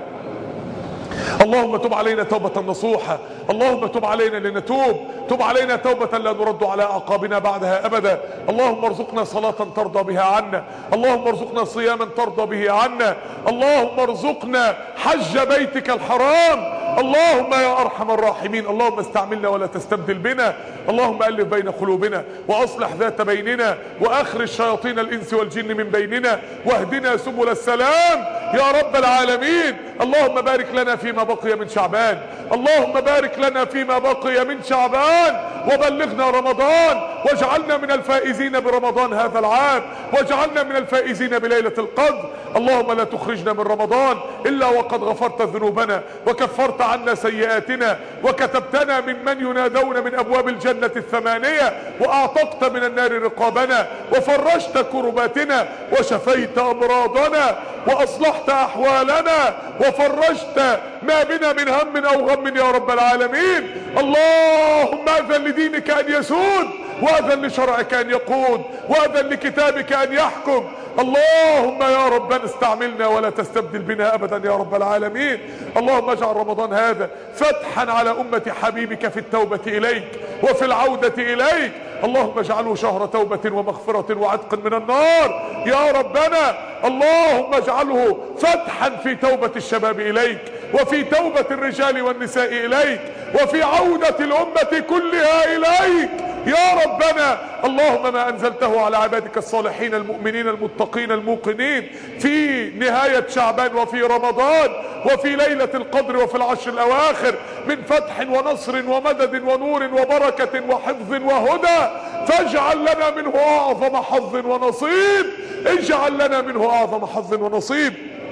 اللهم تب علينا توبة نصوحة، اللهم تب علينا لنتوب، تب علينا توبة لا نرد على أعقابنا بعدها أبدا. اللهم ارزقنا صلاة ترضى بها عنا، اللهم ارزقنا صياما ترضى به عنا، اللهم ارزقنا حج بيتك الحرام، اللهم يا أرحم الراحمين. اللهم استعملنا ولا تستبدل بنا، اللهم ألف بين قلوبنا وأصلح ذات بيننا وأخرج شياطين الإنس والجن من بيننا واهدنا سبل السلام يا رب العالمين. اللهم بارك لنا فيما بقي من شعبان، اللهم بارك لنا فيما بقي من شعبان وبلغنا رمضان، واجعلنا من الفائزين برمضان هذا العام، واجعلنا من الفائزين بليلة القدر. اللهم لا تخرجنا من رمضان إلا وقد غفرت ذنوبنا وكفرت عنا سيئاتنا وكتبتنا ممن ينادون من أبواب الجنة الثمانية، وأعتقت من النار رقابنا وفرجت كرباتنا وشفيت أمراضنا وأصلحت أحوالنا وفرجت ما بنا من هم أو غم يا رب العالمين. اللهم أذن لدينك أن يسود، وأذن لشرعك أن يقود، وأذن لكتابك أن يحكم. اللهم يا ربنا استعملنا ولا تستبدل بنا أبدا يا رب العالمين. اللهم اجعل رمضان هذا فتحا على أمة حبيبك في التوبة إليك وفي العودة إليك. اللهم اجعله شهر توبة ومغفرة وعتق من النار يا ربنا. اللهم اجعله فتحا في توبة الشباب إليك، وفي توبة الرجال والنساء إليك، وفي عودة الأمة كلها إليك يا ربنا. اللهم ما أنزلته على عبادك الصالحين المؤمنين المتقين الموقنين في نهاية شعبان وفي رمضان وفي ليلة القدر وفي العشر الأواخر من فتح ونصر ومدد ونور وبركة وحفظ وهدى، فاجعل لنا منه أعظم حظ ونصيب، اجعل لنا منه أعظم حظ ونصيب.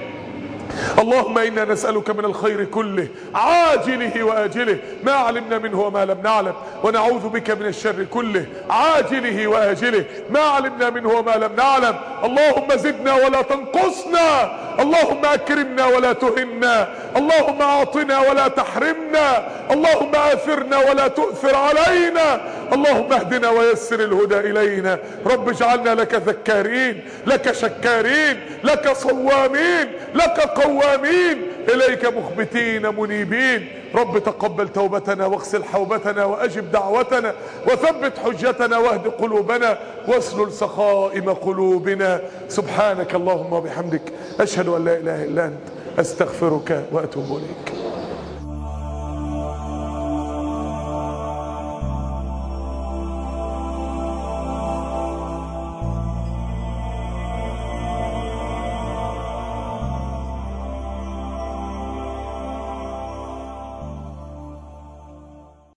اللهم إنا نسألك من الخير كله عاجله وآجله ما علمنا منه وما لم نعلم، ونعوذ بك من الشر كله عاجله وآجله ما علمنا منه وما لم نعلم. اللهم زدنا ولا تنقصنا، اللهم أكرمنا ولا تهنا، اللهم أعطنا ولا تحرمنا، اللهم آثرنا ولا تؤثر علينا، اللهم اهدنا ويسر الهدى إلينا. رب اجعلنا لك ذكارين، لك شكارين، لك صوامين، لك قوامين، إليك مخبتين منيبين. رب تقبل توبتنا واغسل حوبتنا وأجب دعوتنا وثبت حجتنا واهد قلوبنا واسلل سخائم قلوبنا. سبحانك اللهم وبحمدك، أشهد أن لا إله إلا أنت، أستغفرك وأتوب إليك.